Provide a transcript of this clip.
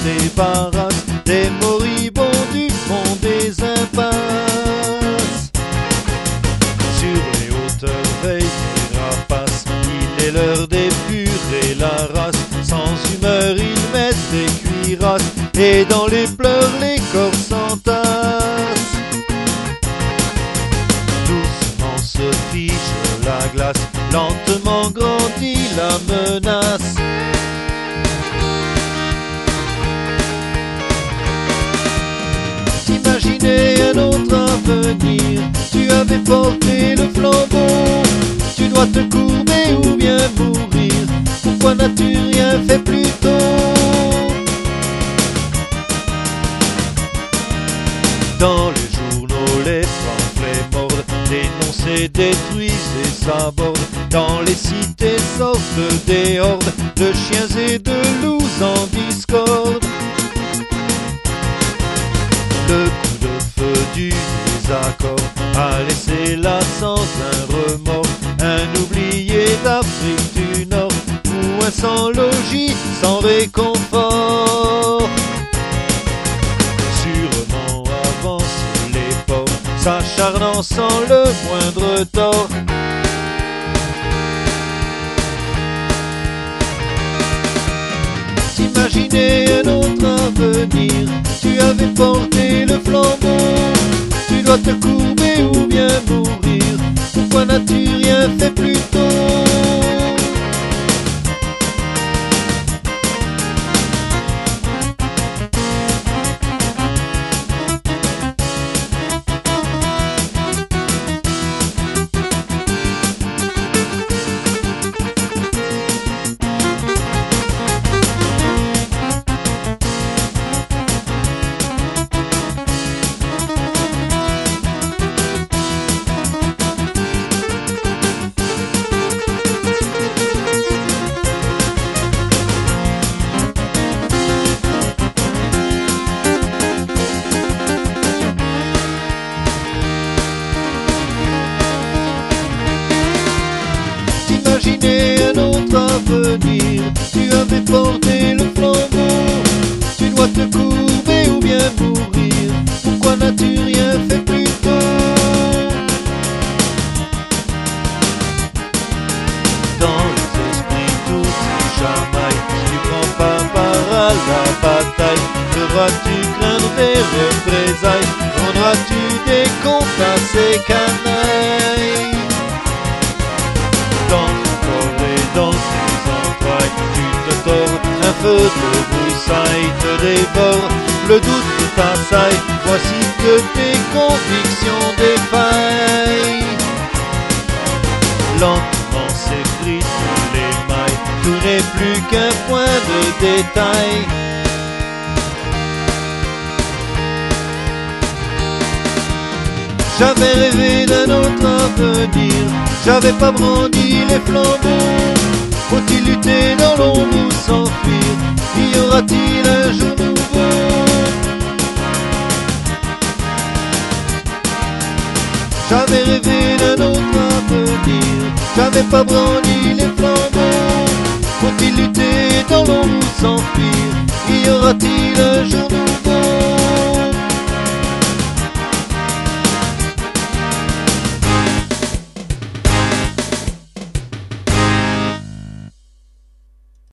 débarrasse des moribonds du fond des impasses. Sur les hauteurs veillent les rapaces, il est l'heure d'épurer la race. Sans humeur ils mettent des cuirasses, et dans les pleurs les corps s'entassent. Doucement se fiche la glace, lentement grandit la menace. T'imaginais un autre avenir, tu avais porté le flambeau. Tu dois te courber ou bien mourir, pourquoi n'as-tu rien fait plus tôt? Dans les journaux les pamphlets mordent, dénoncés, détruisent et sabordent. Dans les cités sortent des hordes de chiens et de loups en discorde. Le coup de feu du désaccord a laissé là sans un remords un oublié d'Afrique du Nord, ou un sans logis, sans réconfort. Sûrement avancent les pauvres, s'acharnant sans le moindre tort. T'imaginais un autre avenir, tu avais porté le flambeau. Tu dois te courber ou bien mourir, pourquoi n'as-tu rien fait plus tôt? Imaginez un autre avenir, tu avais porté le flambeau. Tu dois te courber ou bien mourir, pourquoi n'as-tu rien fait plus tôt? Dans les esprits tous se chamaillent, si tu prends pas part à la bataille, devras-tu craindre des représailles, rendras-tu des comptes à ces canailles? Dans ton corps et dans tes entrailles, tu te tords, un feu de broussailles te dévore, le doute t'assaille, voici que tes convictions défaillent. Lentement s'effritent les mailles, tout n'est plus qu'un point de détail. J'avais rêvé d'un autre avenir, j'avais pas brandi les flambeaux. Faut-il lutter dans l'ombre ou s'enfuir? Y aura-t-il un jour nouveau? J'avais rêvé d'un autre avenir, j'avais pas brandi les flambeaux. Faut-il lutter dans l'ombre ou s'enfuir? Y aura-t-il un jour nouveau?